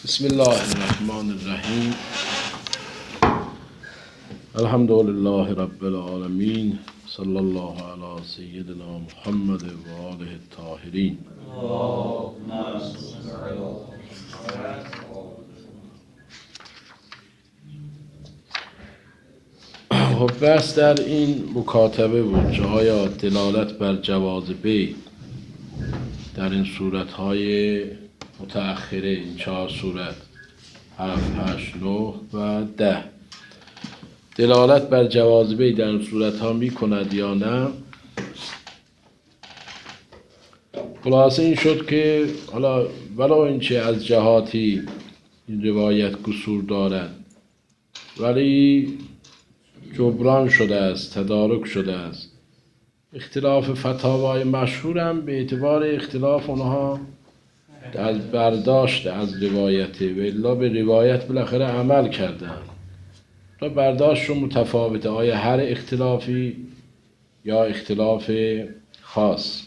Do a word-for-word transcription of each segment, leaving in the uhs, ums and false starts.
بسم الله الرحمن الرحیم. الحمد لله رب العالمین، صلی الله علی سیدنا محمد و آله الطاهرین. خب بس در این مکاتبه بود که آیا دلالت بر جواز بیع در این صورت‌های متأخره، این چهار صورت هفت، هشت، نه و ده، دلالت بر جواز بیع در این صورت‌ها می کند یا نه. خلاصه این شد که حالا ولو اینکه از جهاتی این روایت قصور دارد ولی جبران شده است، تدارک شده است. اختلاف فتاوای مشهور هم به اعتبار اختلاف اونها از برداشت از روایت و الا به روایت بالاخره عمل کردن و برداشتشون متفاوته، آیا هر اختلافی یا اختلاف خاص.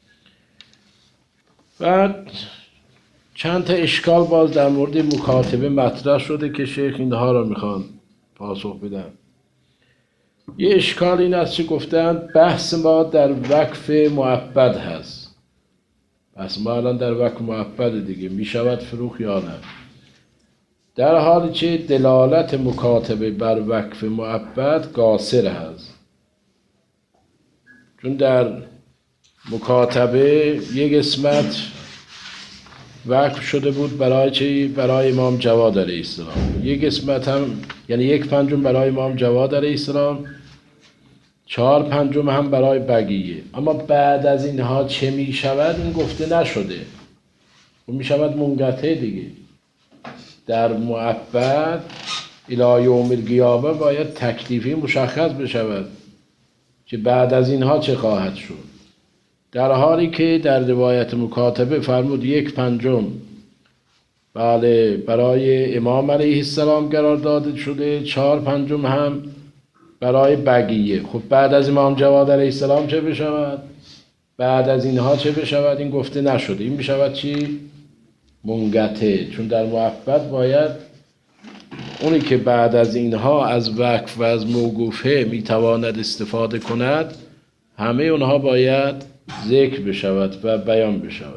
بعد چند تا اشکال باز در مورد مکاتبه مطرح شده که شیخ اینها را میخوان پاسخ بدن. یه اشکال این است که گفتن بحث ما در وقف مؤبد هست. بحث ما الان در وقف مؤبد دیگه، می شود فروخت یا نه، در حالی که دلالت مکاتبه بر وقف مؤبد قاصر هست. چون در مکاتبه یک قسمت وقف شده بود برای چی؟ برای امام جواد علیه السلام. یک قسمت هم یعنی یک پنجم برای امام جواد علیه السلام، چهار پنجم هم برای بقیه. اما بعد از اینها چه می شود این گفته نشده. اون می شود منقطع دیگه. در مؤبد الی یوم القیامه باید تکلیفی مشخص بشود که بعد از اینها چه خواهد شد. در حالی که در روایت مکاتبه فرمود یک پنجم بله برای امام علیه السلام قرار داده شده، چهار پنجم هم برای بقیه. خب بعد از امام جواد علیه السلام چه بشود؟ بعد از اینها چه بشود؟ این گفته نشده. این بشود چی؟ منقطع. چون در مؤبد باید اونی که بعد از اینها از وقف و از موقوفه میتواند استفاده کند، همه اونها باید ذکر بشود و بیان بشود.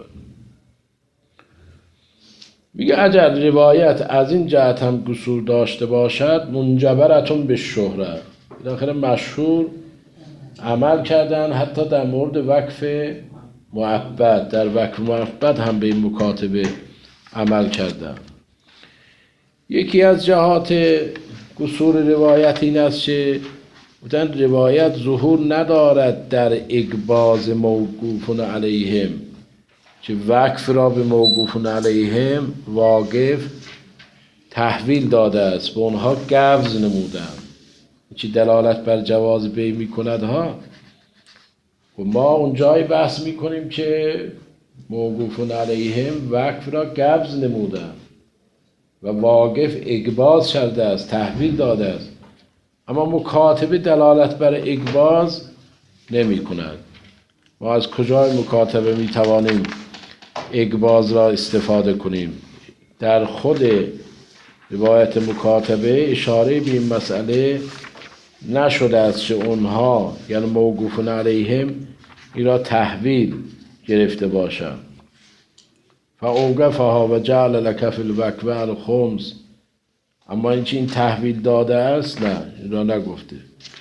میگه اگر روایت از این جهت هم قصور داشته باشد منجبرتون به شهرت، بالاخره مشهور عمل کردن حتی در مورد وقف مؤبد، در وقف مؤبد هم به این مکاتبه عمل کردن. یکی از جهات قصور روایت این است که بودن روایت ظهور ندارد در اقباض موقوفون علیهم، که وقف را به موقوفون علیهم واقف تحویل داده است، به اونها قبض نمودن، که دلالت بر جواز بیع می کند ها. و ما اونجای بحث می کنیم که موقوفون علیهم وقف را قبض نمودن و واقف اقباض شده است، تحویل داده است. اما مکاتبه دلالت بر اقباض نمی کند. ما از کجای مکاتبه می توانیم اقباض را استفاده کنیم؟ در خود روایت مکاتبه اشاره به این مسئله نشده است که اونها یعنی موقوفون علیهم این را تحویل گرفته باشند. فاوقفها و جعل لک فی الوقف الخمس، اما اینکه این تحویل داده است نه، این را نگفته.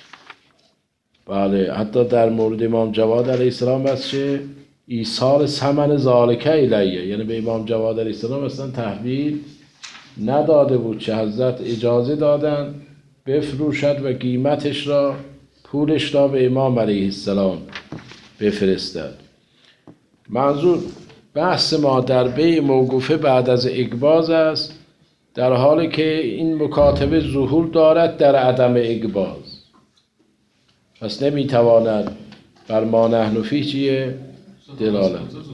بله حتی در مورد امام جواد علیه السلام است که ایصال ثمن ذالک الیه، یعنی به امام جواد علیه السلام اصلا تحویل نداده بود، که حضرت اجازه دادن بفروشد و قیمتش را، پولش را به امام علیه السلام بفرستد. منظور بحث ما در بیع موقوفه بعد از اقباض است، در حالی که این مکاتبه ظهور دارد در عدم اقباض. پس نمیتواند بر ما نحن فیه چیه؟ دلالت.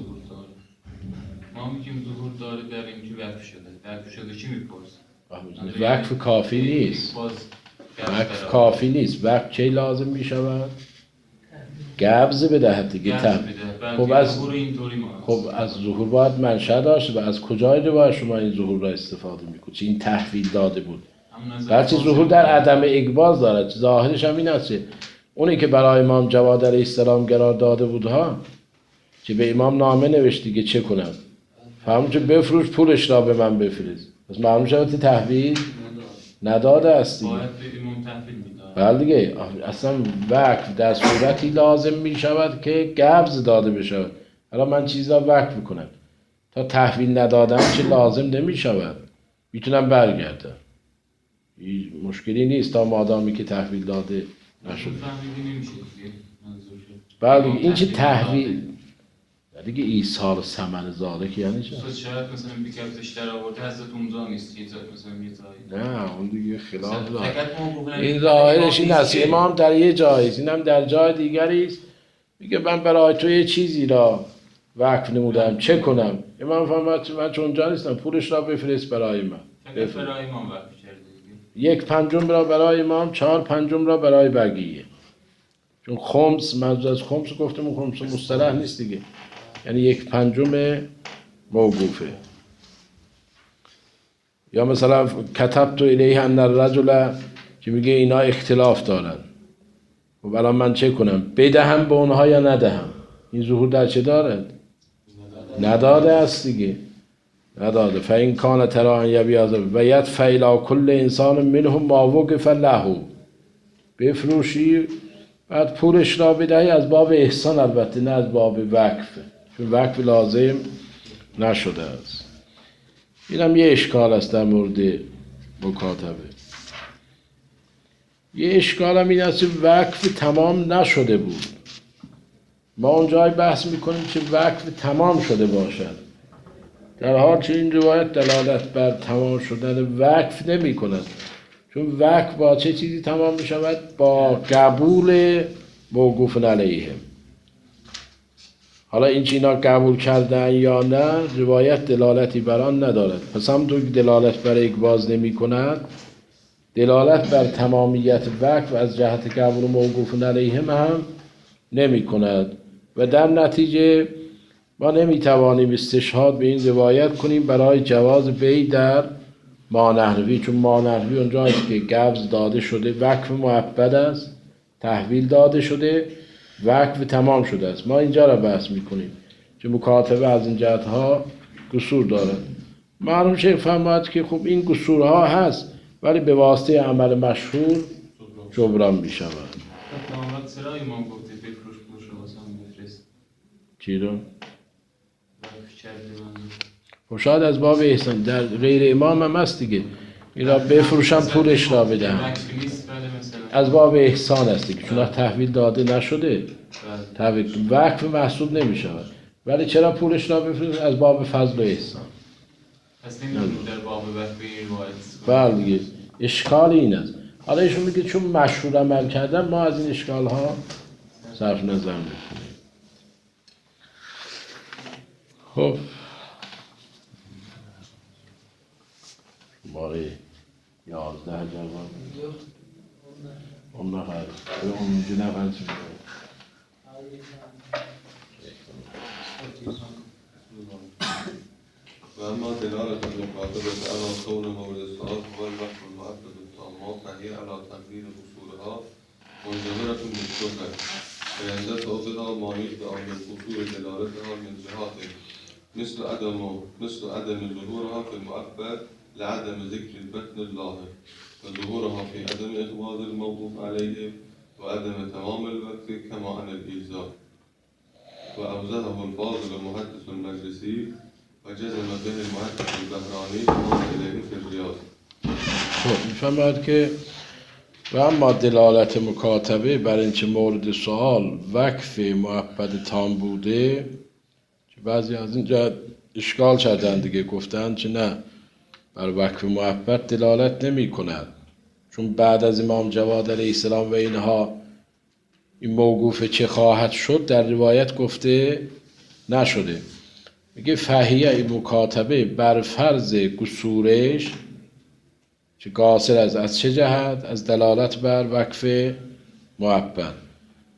ما میگیم ظهور داره در اینکه وقف شده. وقف شده چی میپرس؟ وقف کافی نیست. وقف کافی نیست. وقف چه لازم میشود؟ گبز بدهد دیگه. گبز تم. بده. خب خب از ظهور اینطوری ما خب از ظهور باید منشأ داشته و از کجای باید شما این ظهور را استفاده میکنید؟ این تحویل داده بود. بلکه ظهور در عدم اقباز دارد. ظاهرش هم این است که اونی که برای امام جواد علیه السلام قرار داده بود ها، که به امام نامه نوشتی که چه کنم، فهمون که بفروش پولش را به من بفرست. پس معلوم شد تحویل نداده است دیگه. باید به امام تحویل میداد. بله دیگه، اصلا وقف در صورتی لازم می شود که قبض داده بشود. حالا من چیزا وقف میکنم تا تحویل ندادم چه لازم نمی شود، میتونم برگردم، هیچ مشکلی نیست تا مادامی که تحویل داده نشده. تحویلی نمیشه دیگه منظورشه. بله دیگه این چه تحویل دیگه ایثار ثمن زاده که یعنی چه؟ مثلا شاید مثلا بیکبزش در آورده حضرت اونجا نیست یه جای مثلا یه جایی. نه اون دیگه خلاف داره. فقط ما گفتن این ظاهرش این است که امام در یه جایی است، اینم در جای دیگری است. میگه من برای تو یه چیزی را وقف نمودم، چه کنم؟ امام فرمود من چون اونجا نیستم، پولش را بفرست برای من. فقط برای امام وقف کرده دیگه. یک پنجم را برای امام، چهار پنجم را برای بقیه. چون خمس منظور از خمس گفتم، خمس مصطلح نیست دیگه، یعنی یک پنجم موقوفه. یا مثلا کتب تو الیه ان الرجل که میگه اینا اختلاف دارن، و الان من چه کنم؟ بدهم به اونها یا ندهم؟ این ظهور در چه دارد؟ نداده است دیگه، نداده. فین کان ترا ان یبیض و یدفع الی کل انسان منهم ما وقف له، بفروشی بعد پولش را بدهی از باب احسان، البته نه از باب وقف، چون وقف لازم نشده است. اینم یه اشکال است در مورد مکاتبه. یه اشکال هم این است که وقف تمام نشده بود. ما اونجای بحث میکنیم که وقف تمام شده باشد، در حال که این روایت دلالت بر تمام شدن وقف نمی کند، چون وقف با چه چیزی تمام می شود؟ با قبول موقوف علیهم. حالا این چینا قبول کردن یا نه روایت دلالتی بر آن ندارد. پس هم تو دلالت بر اقباض نمی کند، دلالت بر تمامیت وقف از جهت قبول موقوف علیهم هم نمی کند و در نتیجه ما نمی توانیم استشهاد به این روایت کنیم برای جواز بی در مانحوی، چون مانحوی اونجاست که قبض داده شده، وقف مؤبد است، تحویل داده شده، وقف تمام شده است. ما اینجا را بحث میکنیم که مکاتبه از این جهتها قصور دارد. معلوم شیخ فرمود که خب این قصورها هست ولی به واسطه عمل مشهور جبران می شود. محمد سرای امام گفته بفروش پولش رو واسه هم بفرست. چی رو؟ وقف کرده من. خب شاید از باب احسان، در غیر امام هم هست دیگه، این را بفروشم پولش را بدهم، وقف نیست بله مثلا. از باب احسان است دیگه، چون تحویل داده نشده تحویل وقف محسوب نمی شود. ولی چرا پولش را بفروشم؟ از باب فضل و احسان. پس نمیدونم در باب وقف این روایت. بله دیگه اشکال این است. حالا ایشون میگه چون مشهور عمل کردن ما از این اشکال ها صرف نظر میکنیم. خب ماره یازده جوان اون نفر اون جو نفر چی و اما دلالة المخاطبة على كون مورد الصلاة هو الوقت المؤكد الطامات فهي على تنفيذ أصولها منجبرة بالشبهة، فعند صوتها ما يدعى من قصور دلالتها من جهات مثل عدم مثل عدم ظهورها في المؤبد لعدم ذكر البطن الظاهر، وظهورها في عدم إخبار الموقوف عليه وعدم تمام الوقت كما عن الإجزاء. وأوزهه الفاضل المحدث المجلسي وجزم به المحدث البهراني وما إليه في الرياض. خب میفهمد که و اما دلالت مکاتبه بر اینکه مورد سوال وقف مؤبد تام بوده، که بعضی از اینجا اشکال کردن دیگه، گفتن که نه بر وقف مؤبد دلالت نمی کند، چون بعد از امام جواد علیه السلام و اینها این موقوف چه خواهد شد در روایت گفته نشده. میگه فهیه مکاتبه بر فرض قصورش که قاصر از از چه جهت؟ از دلالت بر وقف مؤبد.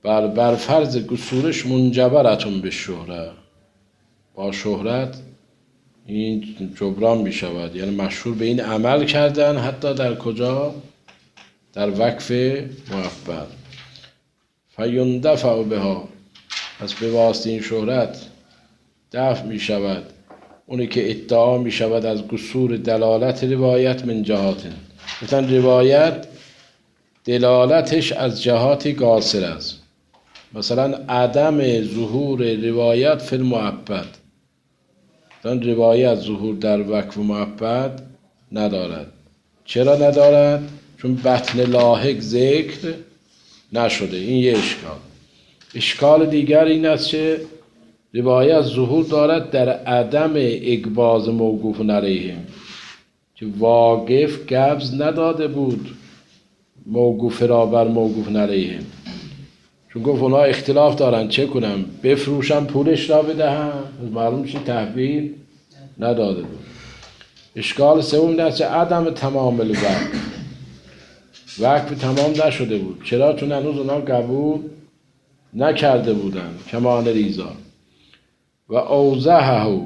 بر, بر فرض قصورش منجبرتون به شهره، با شهرت این جبران می شود، یعنی مشهور به این عمل کردن حتی در کجا؟ در وقف معبد. فیندفع بها، پس به واسطه این شهرت دفع می شود اونی که ادعا می شود از قصور دلالت روایت من جهات. مثلا روایت دلالتش از جهات قاصر است، مثلا عدم ظهور روایت فی المعبد، مثلا روایت ظهور در وقف معبد ندارد. چرا ندارد؟ چون بطن لاحق ذکر نشده. این یه اشکال. اشکال دیگر این است که روایت ظهور دارد در عدم اقباض موقوف علیهم، که واقف قبض نداده بود موقوف را بر موقوف علیهم، چون گفت اونا اختلاف دارن چه کنم، بفروشم پولش را بدهم، معلوم شد تحویل نداده بود. اشکال سوم این است که عدم تمام الوقف، وقف تمام نشده بود. چرا؟ چون هنوز اونا قبول نکرده بودن کمان ریزا. و اوضحه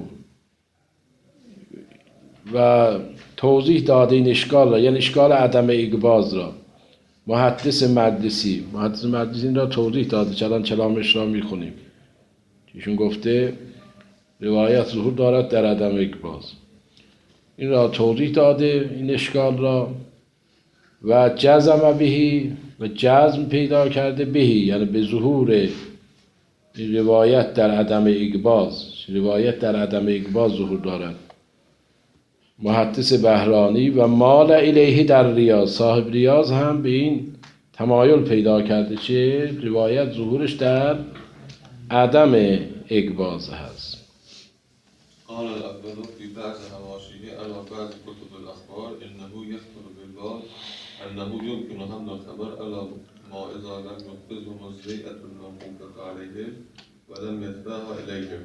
و توضیح داده این اشکال را، یعنی اشکال عدم اقباض را، محدث مقدسی محدث مقدسی این را توضیح داده. چلان چلامش را میخونیم، ایشون گفته روایت ظهور دارد در عدم اقباض، این را توضیح داده این اشکال را. و جزم بهی، و جزم پیدا کرده بهی، یعنی به ظهور روایت در عدم اقباض. روایت در عدم اقباض ظهور دارد. محدث بهرانی و مال الیه در ریاض، صاحب ریاض هم به این تمایل پیدا کرده که روایت ظهورش در عدم اقباض هست. قال الأكبر في بعض حواشيه على بعض كتب الأخبار إنه يخطر بالبال أنه يمكن حمل الخبر على ما إذا لم ينفذهم الزيئة الموقوفة عليهم ولم يدفعها إليهم.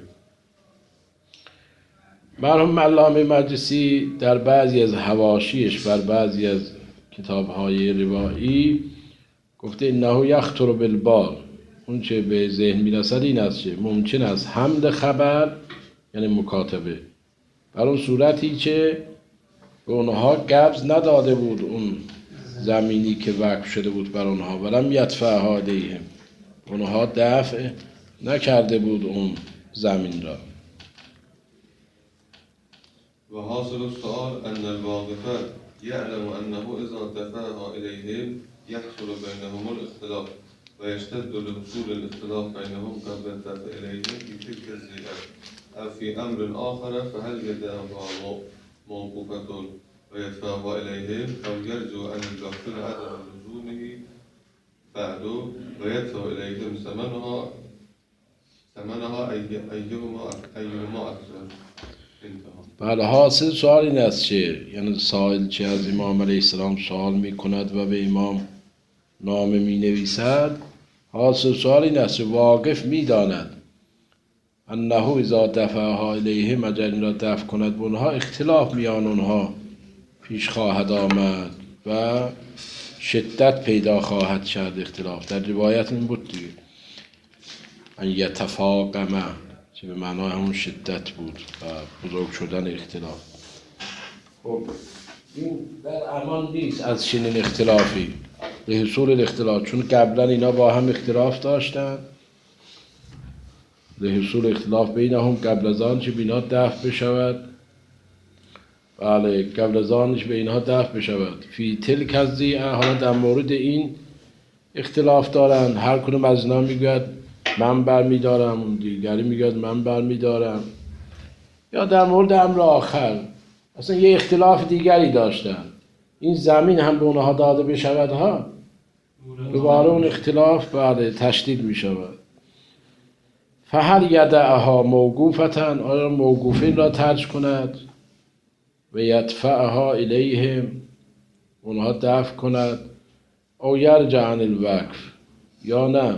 مرحوم علامه مجلسی در بعضی از حواشیش بر بعضی از کتاب‌های روایی گفته انه یخطر بالبال، اون چه به ذهن میرسد این است که ممکن است حمل خبر، یعنی مکاتبه، بر اون صورتی که به اونها قبض نداده بود اون زمینی که وقف شده بود بر اونها، ولم یدفعها الیهم، اونها دفع نکرده بود اون زمین را. وحاصل السؤال أن الواقف يعلم أنه إذا دفعها إليهم يحصل بينهم الاختلاف ويشتد لحصول الاختلاف بينهم قبل الدفع إليهم في تلك الزيئة أو في أمر آخر، فهل يدعها موقوفة ويدفعها إليهم أو يرجو أن يغفل عدم لزومه بعد ويدفع إليهم ثمنها ثمنها أيهما أيهما أكثر. بله، حاصل سوال این است که یعنی سائل چه از امام علیه السلام سوال می کند و به امام نامه می نویسد، حاصل سوال این است که واقف می داند انه اذا دفعها الیهم، اگر این را دفع کند به اونها اختلاف میان اونها پیش خواهد آمد و شدت پیدا خواهد شد. اختلاف در روایت این بود دیگه، ان یتفاقمه، که به معنای همون شدت بود و بزرگ شدن اختلاف. خب این در امان نیست از چنین اختلافی به حصول الاختلاف، چون قبلا اینا با هم اختلاف داشتن، به حصول اختلاف بینهم قبل از آن چه به اینها دفع بشود. بله، قبل از آنش به اینها دفع بشود. فی تلک الزیئه، حالا در مورد این اختلاف دارن، هر کدوم از اینا میگوید من بر میدارم، اون دیگری میگوید من بر میدارم، یا در مورد امر آخر اصلا یه اختلاف دیگری داشتن، این زمین هم به اونها داده بشود ها، دوباره اون اختلاف بعد تشدید میشود. فهل یدعها موقوفتن، آیا موقوفین را ترک کند، و یدفعها الیهم، اونها دفع کند، او یرجع عن الوقف، یا نه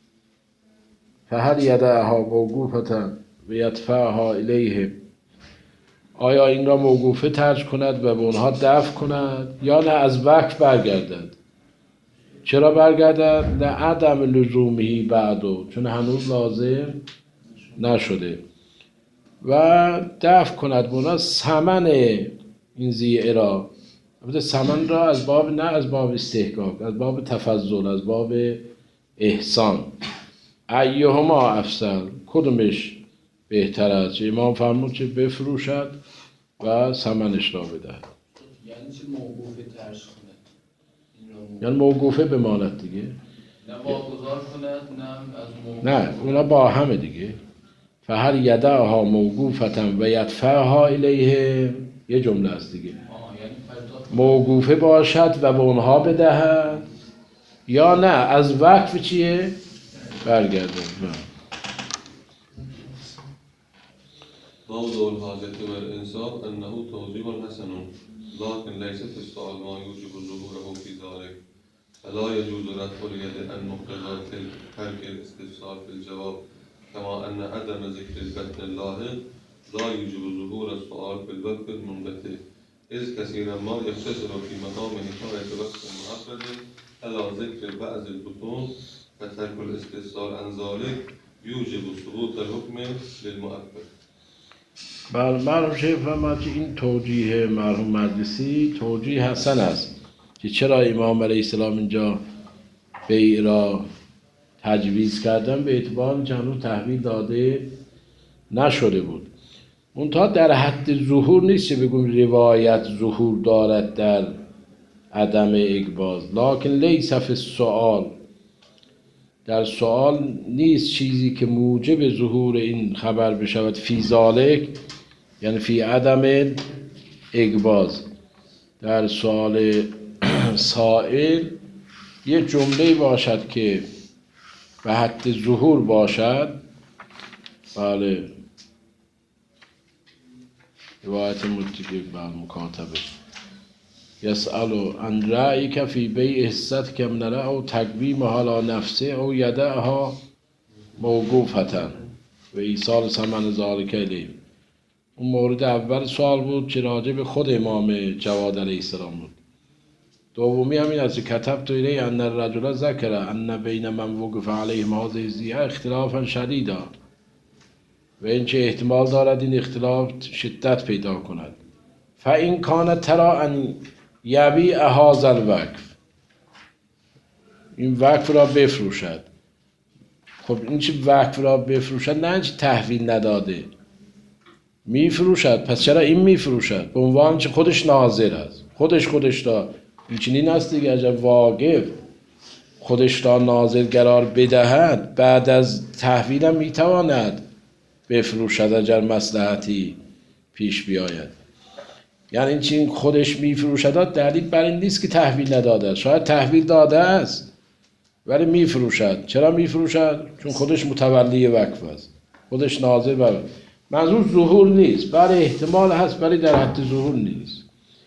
فهل یدعها موقوفتن و یدفعها الیهم، آیا این را موقوفه ترک کند و به اونها دفع کند، یا نه از وقف برگردد. چرا برگردد؟ لعدم لزومهی بعدو، چون هنوز لازم نشده. و دفع کند مونا ثمن این زیعه را، البته ثمن را از باب، نه از باب استحقاق، از باب تفضل، از باب احسان. ایهما افضل، کدومش بهتر است؟ چه امام فرمود چه بفروشد و ثمنش را بدهد. یعنی چه موقوفه ترش کند؟ یعنی موقوفه بماند دیگه، نه واگذار کند نه از موقوف. نه اونا با همه دیگه. فهر یدعها موقوفتا و یدفعها الیه، یه جمله است دیگه. آه یعنی پرداخت موقوفه باشد و به اونها بدهد، یا نه از وقف چیه؟ برگردد. موضوع الحاجة والإنصاف أنه توضيح حسن لكن ليس في السؤال ما يوجب ظهوره في ذلك، فلا يجوز رفع اليد عن مقتضى ترك الاستفسار في الجواب، كما أن عدم ذكر البتن اللاحق لا يوجب ظهور السؤال في الوقت المنبته، إذ كثيرا ما يقتصر في مقام حكاية وقت مؤخر على ذكر بعض البطون، فترك الاستفسار عن ذلك يوجب سقوط الحكم للمؤخر. بله، مرحوم شیخ فرمود که این توجیه مرحوم مجلسی توجیه حسن است که چرا امام علیه السلام اینجا بیع را تجویز کردن، به اعتبار که هنوز تحویل داده نشده بود. منتها در حد ظهور نیست که بگویم روایت ظهور دارد در عدم اقباض، لکن لیس فی السؤال، در سؤال نیست چیزی که موجب ظهور این خبر بشود فی ذالک، یعنی فی عدم اقباض. در سؤال سائل یه جمله باشد که به حد ظهور باشد. بله، روایت متکی بر مکاتبه یسألو عن رأیک فی بیع حصت که من نره او تقویم حالا نفسه او یدعها موقوفتن و ایصال ثمن ذالک الیه. اون مورد اول سوال بود که راجع به خود امام جواد علیه السلام بود. دومی همین است که کتب تو الیه ان الرجل ذکر ان بین من وقف علیه هذه الزیعه اختلافا شدیدا، و این چه احتمال دارد این اختلاف شدت پیدا کند. فاین کان ترا ان یبیع هذا الوقف، این وقف را بفروشد. خب این چه وقف را بفروشد، نه چه تحویل نداده، میفروشد. پس چرا این میفروشد؟ به عنوان چه خودش ناظر است، خودش خودش را این چنین است دیگه. عجب واقف خودش را ناظر قرار بدهد، بعد از تحویل هم میتواند بفروشد اگر مصلحتی پیش بیاید. یعنی این چین خودش میفروشد دلیل بر این نیست که تحویل نداده است. شاید تحویل داده است ولی میفروشد. چرا میفروشد؟ چون خودش متولی وقف است، خودش ناظر بر. منظور ظهور نیست، بله احتمال هست ولی در حد ظهور نیست.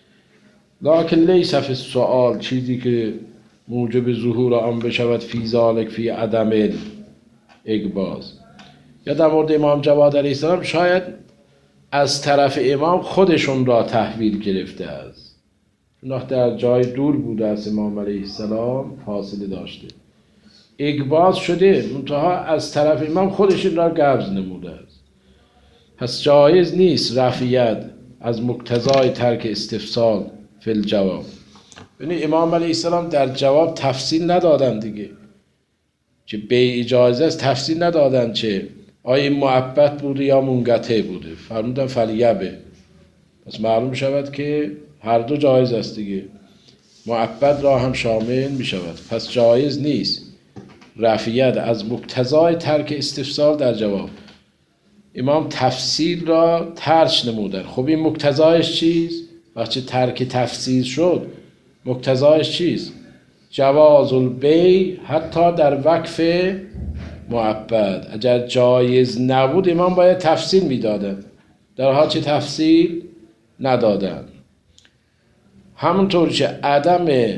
لکن لیس فی السؤال، چیزی که موجب ظهور آن بشود فی ذالک فی عدم اقباض. یا در مورد امام جواد علیه السلام شاید از طرف امام خودشون را تحویل گرفته است، چون در جای دور بوده است امام علیه السلام، فاصله داشته، اقباض شده، منتها از طرف امام خودشون را قبض نموده است. پس جایز نیست رفعیت از مقتضای ترک استفسال فی الجواب. یعنی امام علیه السلام در جواب تفصیل ندادن دیگه، که به اجازه است تفصیل ندادن چه آیا این مؤبد بوده یا منقطع بوده، فرمودن فلیبه. پس معلوم شود که هر دو جایز است دیگه، مؤبد را هم شامل می شود. پس جایز نیست رفعیت از مقتضای ترک استفسال در جواب. امام تفصیل را ترک نمودن. خب این مقتضایش چیست؟ وقتی ترک تفصیل شد مقتضایش چیست؟ جواز البیع حتی در وقف مؤبد. اگر جایز نبود امام باید تفصیل میدادن، در حال چه تفصیل ندادن. همونطور که عدم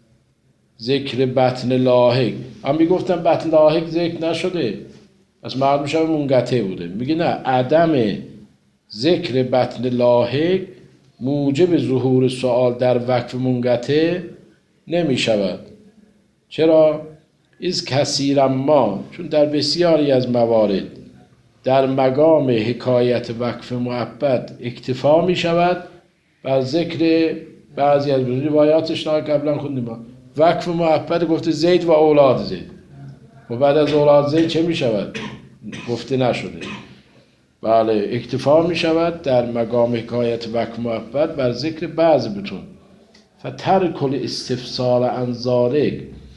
ذکر بطن لاحق، هم میگفتن بطن لاحق ذکر نشده، پس معلوم شده منقطع بوده. میگه نه، عدم ذکر بطن لاحق موجب ظهور سؤال در وقف منقطع نمی شود. چرا؟ از کثیر ما، چون در بسیاری از موارد در مقام حکایت وقف مؤبد اکتفا می شود بر ذکر بعضی از روایاتش را قبلا خوندیم. وقف مؤبد گفته زید و اولاد زید و بعد از اولاد زید چه می شود؟ گفته نشده. بله، اکتفا می شود در مقام حکایت وقف مؤبد بر ذکر بعض بتون. فترک الاستفسال عن ذالک،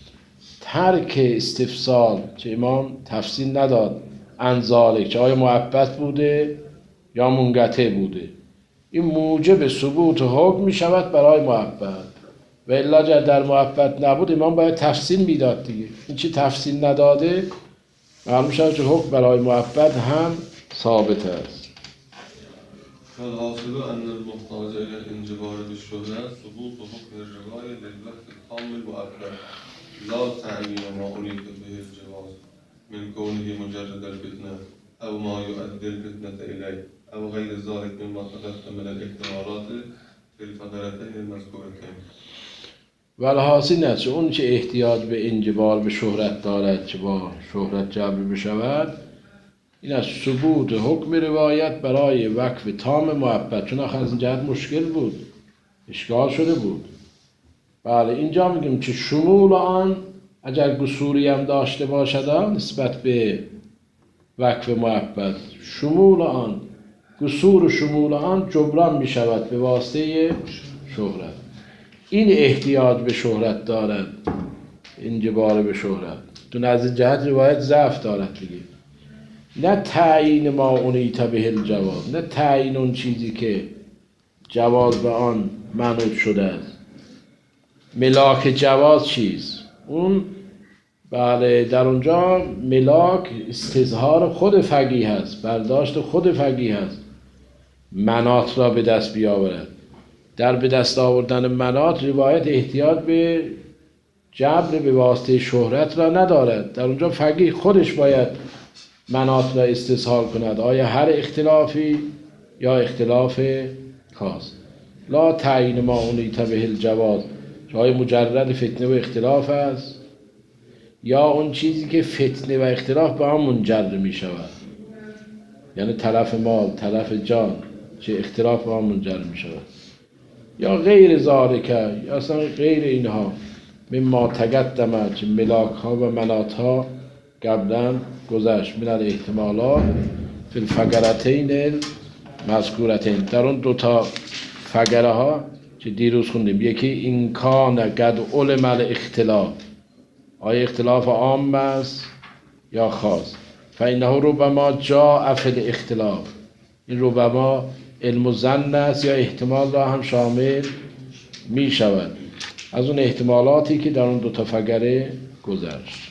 ترک استفسال که امام تفصیل نداد عن ذالک، چه آیا مؤبد بوده یا منقطع بوده، این موجب ثبوت حکم می شود برای مؤبد. و الا در مؤبد نبود امام باید تفصیل میداد دیگه. این چی تفصیل نداده معلوم شد که حکم برای مؤبد هم ثابت است. فالحاصل أن المحتاج إلى الانجبار بالشهرة ثبوت حكم الرواية للوقت التام المؤبد لا تعيين ما أريد به الجواز من كونه مجرد الفتنة أو ما يؤدي الفتنة إليه أو غير ذلك مما تقدم من الاحتمالات في الفقرتين المذكورتين. والحاصل است اون چه احتیاج به انجبار به شهرت دارد که با شهرت جبر بشود، این از ثبوت حکم روایت برای وقف تام مؤبد، چون آخر از این جهت مشکل بود، اشکال شده بود. بله، اینجا میگیم که شمول آن اگر قصوری هم داشته باشد نسبت به وقف مؤبد، شمول آن، قصور و شمول آن جبران میشود به واسطه شهرت. این احتیاج به شهرت دارد، انجبار به شهرت، دون از این جهت روایت ضعف دارد دیگه. نه تعیین ما اونیت به الجواز، نه تعیین اون چیزی که جواز به آن منوط شده است. ملاک جواز چیز؟ اون بله در اونجا ملاک استظهار خود فقیه هست، برداشت خود فقیه هست، مناط را به دست بیاورد. در به دست آوردن مناط روایت احتیاج به جبر به واسطه شهرت را ندارد. در اونجا فقیه خودش باید مناط را استظهار کند، آیا هر اختلافی یا اختلاف خاص. لا تعیین ما اونیت به الجواز، آیا مجرد فتنه و اختلاف است یا اون چیزی که فتنه و اختلاف به آن منجر می شود، یعنی تلف مال، تلف جان، چه اختلاف به آن منجر می شود، یا غیر ذالک، یا اصلا غیر اینها مما تقدم، چه ملاک ها و مناط ها قبلا گذشت، من الاحتمالات فی الفقرتین المذکورتین، در اون دوتا فقره ها که دیروز خوندیم، یکی این کان قد علم الاختلاف، آیا اختلاف عام است یا خاص، فانه ربما جاء فی الاختلاف، این ربما علم و ظن است یا احتمال را هم شامل می شود از اون احتمالاتی که در اون دو تا فقره گذشت.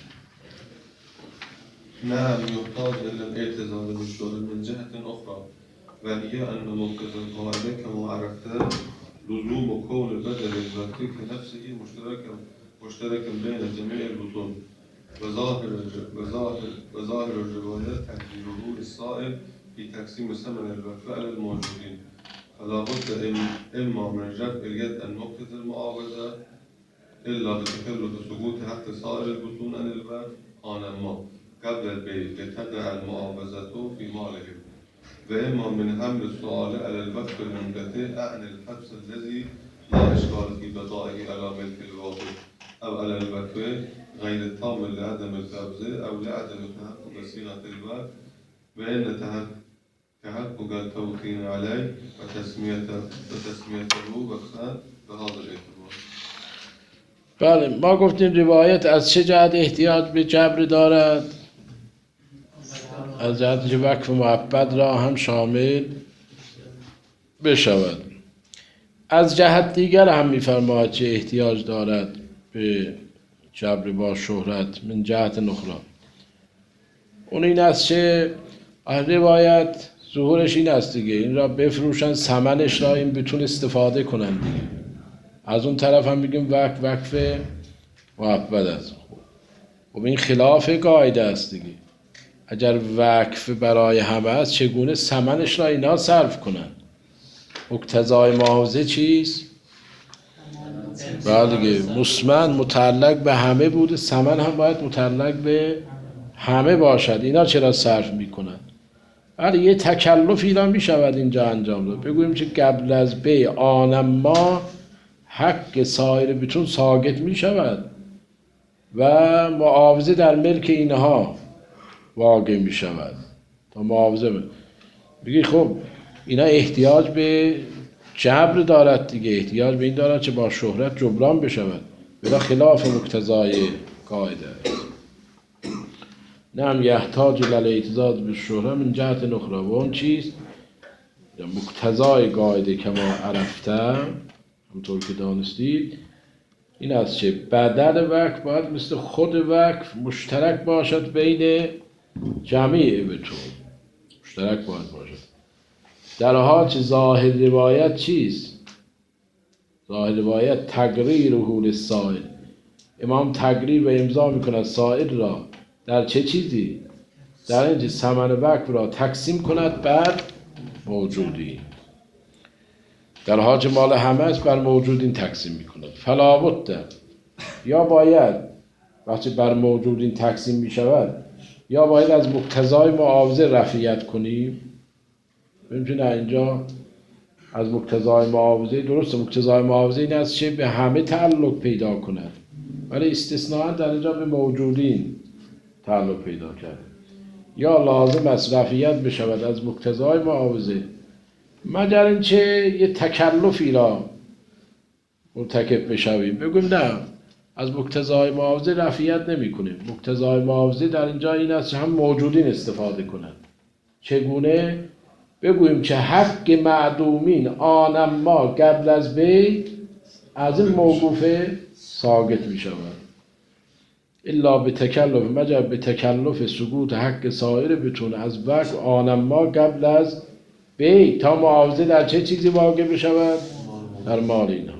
نعم يحتاج إلى الاعتزال بالشهر من جهة أخرى، وهي أن موقف القاعدة كما عرفت لزوم كون البدل الوقتي كنفسه مشتركا مشتركا بين جميع البطون، وظاهر وظاهر وظاهر الروايات تقديره للصائب في تقسيم ثمن الوقف على الموجودين، فلا بد إما من رفع اليد عن نقطة المعاوضة إلا بتكلف ثبوت حق صائر البطون عن الوقف آن ما قبل البيع لتقع المعاوضة في مالهم، وإما من حمل السؤال على الوقف المنقطع عن الحبس الذي لا إشكال في بقائه على ملك الواقف أو على الوقف غير التام لعدم القبض أو لعدم تحقق صيغة الوقف، وإن تحقق التوقيع عليه وتسميته وتسميته وقفا بهذا الاعتبار. بله، ما گفتیم روایت از چه جهت احتیاج به جبر دارد؟ از جهت که وقف مؤبد را هم شامل بشود. از جهت دیگر هم می‌فرماید چه احتیاج دارد به جبر با شهرت من جهت نخرا. اون این است که روایت ظهورش این است دیگه، این را بفروشن، ثمنش را این بتون استفاده کنند دیگه. از اون طرف هم بگیم وقف وقف مؤبد است. خب این خلاف قاعده است دیگه. اگر وقف برای همه است چگونه ثمنش را اینا صرف کنند؟ مقتضای معاوضه چیست؟ بله دیگه مسمن متعلق به همه بوده، ثمن هم باید متعلق به همه باشد. اینا چرا صرف میکنن؟ بله یه تکلف اینا میشود اینجا انجام داد. بگوییم که قبل از بی آن ما حق سایر بتون ساقط میشود و معاوضه در ملک اینها واقع میشود. تا معاوضه بگی خب اینا احتیاج به جبر دارد دیگه، احتیاج به این دارد که با شهرت جبران بشود، بلا خلاف مقتضای قاعده. نعم یحتاج للاعتزاز به شهره من جهت نخرى و اون چیست مقتضای قاعده که ما عرفته همطور که دانستید این است که بدل وقف باید مثل خود وقف مشترک باشد بین جمیع بتون، مشترک باید باشد. در حال که ظاهر روایت چیست؟ ظاهر روایت تقریر حول سائل، امام تقریر و امضا میکند سائل را در چه چیزی؟ در اینکه ثمن وقف را تقسیم کند بر موجودین، در حال که مال همه است بر موجودین تقسیم میکند. فلا بد، یا باید وقتی بر موجودین تقسیم میشود یا باید از مقتضای معاوضه رفعیت کنیم. ببینید نه اینجا از مقتضای معاوضه، درسته مقتضای معاوضه این است که به همه تعلق پیدا کند ولی استثناء در اینجا به موجودین تعلق پیدا کرد. یا لازم است رفعیت بشود از مقتضای معاوضه مگر اینکه یه تکلفی را مرتکب بشویم. بگویم نه از مقتضای معاوضه رفعیت نمی کنیم. مقتضای معاوضه در اینجا این است که هم موجودین استفاده کنند. چگونه؟ بگوییم که حق معدومین آنم ما قبل از بی از این موقوفه ساقط می شود. الا به تکلف، مگر به تکلف سقوط حق سایر بتونه از وقت آنم ما قبل از بی تا معاوضه در چه چیزی واقع بشود؟ در مال اینا.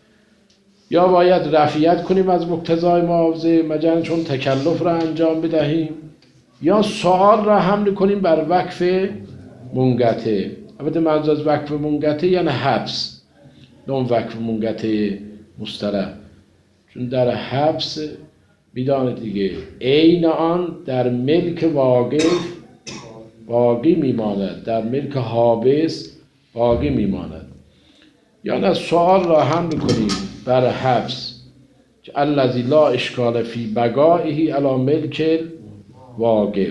یا باید رفعیت کنیم از مقتضای معاوضه مگر چون تکلف را انجام بدهیم، یا سوال را حمل کنیم بر وقف منقطع. البته منظور از وقف منقطع یعنی حبس، نه اون وقف منقطع مصطلح، چون در حبس میدانید دیگه عین آن در ملک واقف باقی میماند، در ملک حابس باقی میماند. یا نه سوال را حمل کنیم بر حبس که الذی لا اشکال فی بقائه علی ملک واقف،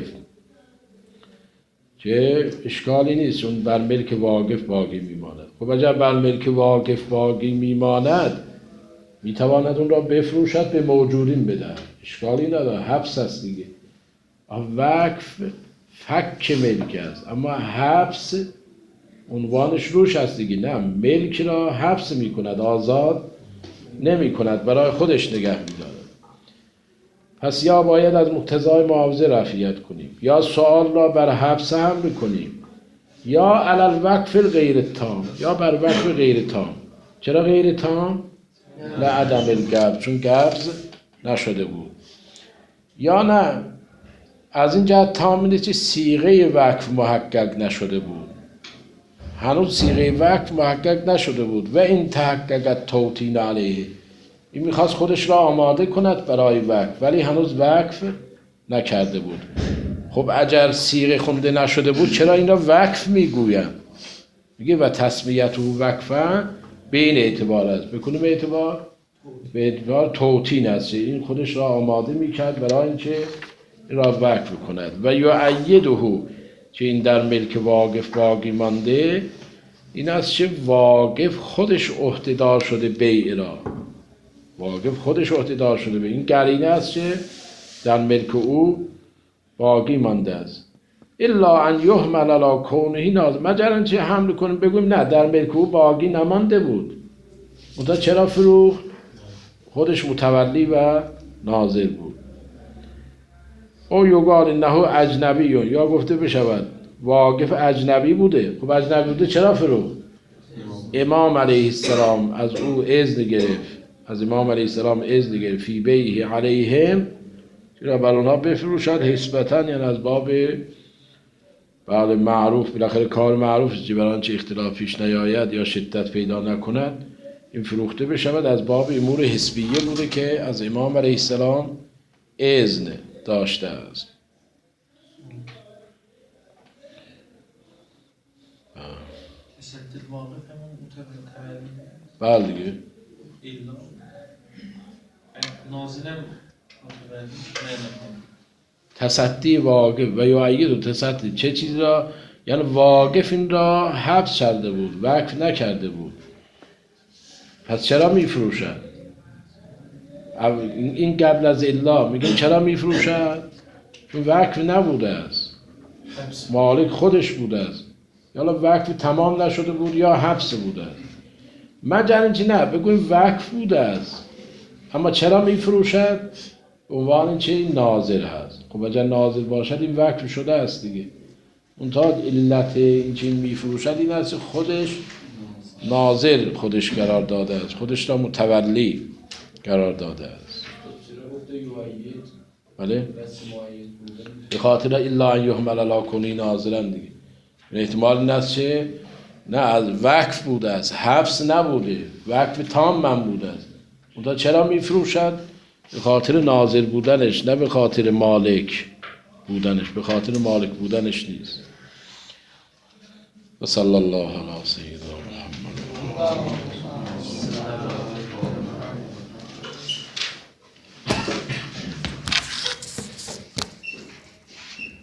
که اشکالی نیست اون بر ملک واقف باقی میماند. خب اگر بر ملک واقف باقی میماند میتواند اون را بفروشد به موجودین بده، اشکالی نداره، حبس است دیگه. وقف فک ملک است اما حبس عنوانش روش است دیگه، نه ملک را حبس میکند، آزاد نمی کند، برای خودش نگه میدارد. پس یا باید از مقتضای معاوضه رفعیت کنیم یا سوال را بر حبس حمل کنیم یا علی الوقف غیر تام، یا بر وقف غیر تام. چرا غیر تام؟ لعدم القبض، چون قبض نشده بود. یا نه از این جهت تام نیست که صیغه وقف محقق نشده بود، هنوز صیغه وقف محقق نشده بود. و این تحقق توطین علیه، این میخواست خودش را آماده کند برای وقف ولی هنوز وقف نکرده بود. خب اگر صیغه خونده نشده بود چرا این را وقف میگویند؟ میگه و تسمیت او وقفا بین اعتبار است. بکنیم اعتبار به اعتبار توطین است، این خودش را آماده میکرد برای اینکه این را وقف کند. و یعیده که این در ملک واقف باقی مانده این است که واقف خودش عهده‌دار شده بیع را، واقف خودش عهده‌دار شده به این قرینه است که در ملک او باقی مانده است. الا ان یحمل علی کونه نازل، مگر اینکه حمل کنیم بگویم نه در ملک او باقی نمانده بود، اونتا چرا فروخت؟ خودش متولی و ناظر بود. او یقال انه اجنبی، یا گفته بشود واقف اجنبی بوده. خب اجنبی بوده چرا فروخت؟ امام علیه السلام از او اذن گرفت، از امام علیه السلام اذن گرفت فی بیعه علیهم، چرا بر اونها بفروشد حسبتاً، یعنی از باب بعد معروف، بالاخره کار معروف است که برای آنچه اختلاف پیش نیاید یا شدت پیدا نکند این فروخته بشود از باب امور حسبیه بوده که از امام علیه السلام اذن داشته است. تسدید واقع همون متولی بله دیگه ایلا نازلم متولی نه تصدی واقف و یعید و تصدی چه چیزی را، یعنی واقف این را حبس کرده بود، وقف نکرده بود، پس چرا میفروشد؟ این قبل از الا میگن چرا میفروشد؟ چون وقف نبوده است، مالک خودش بوده است، یا وقف تمام نشده بود یا حبس بوده است. مجرد چی نه بگویم وقف بوده است، اما چرا میفروشد؟ عنوان این چه این ناظر هست. خب اگر ناظر باشد این وقف شده است دیگه. اون تا علت این چه این میفروشد این است خودش ناظر خودش قرار داده است، خودش را متولی قرار داده است. چرا گفته یوعید؟ بله؟ دست معید بوده؟ به خاطر الا ان یحمل علی کنی ناظرن دیگه. احتمال این است چه؟ نه از وقف بوده است، حبس نبوده، وقف تام من بوده است. اون تا چرا میفروشد؟ به خاطر ناظر بودنش، نه به خاطر مالک بودنش. به خاطر مالک بودنش نیست. و صلی الله علی سیدنا محمد.